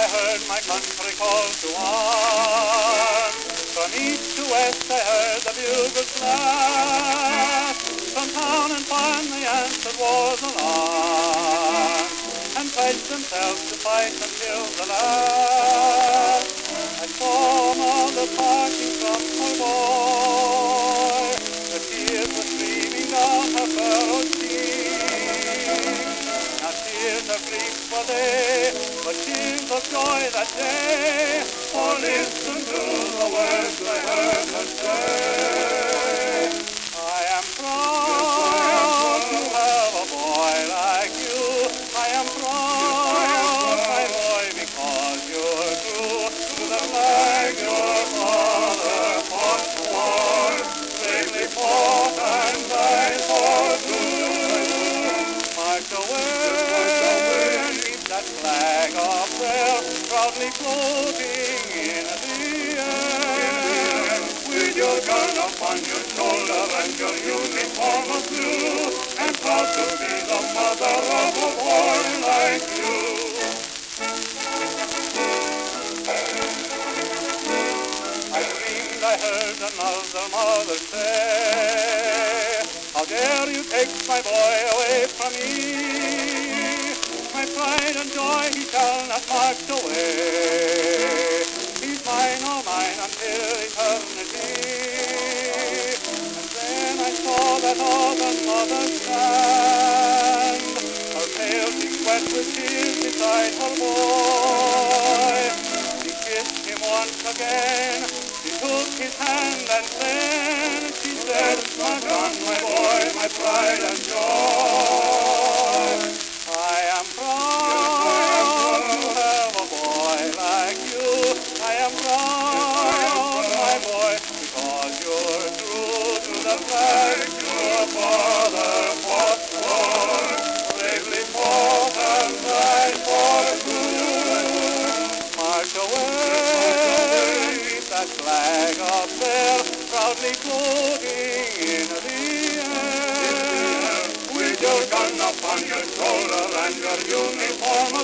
heard my country call to arms. From east to west I heard the bugles blast. From town and farm they answered war's alarm, and pledged themselves to fight until the last. I saw mother parting from her boy, the tears were streaming down her furrowed cheek. Now tears of grief were they, but tears of joy that day, for listen to the words I heard her say. I am proud to have a boy like you. I am proud, my boy, because you're true to the flag your father fought for, bravely fought and died for true. March away and keep that flag up there, proudly floating in the air. With your gun upon your shoulder and your uniform of blue, and proud to be the mother of a boy like you. I dreamed I heard another mother say, how dare you take my boy away from me? My pride and joy he shall not march away. He's mine, oh mine, until eternity. And then I saw that other mother stand, her pale cheeks wet with tears beside her boy. She kissed him once again, she took his hand, and then she said, my gun, my boy, my pride and joy. I am proud to have a boy like you. I am proud, my boy, because you're true to the flag your father fought for, bravely fought and died for true. March away, keep that flag up there, proudly floating in the air. With your gun upon your shoulder and your uniform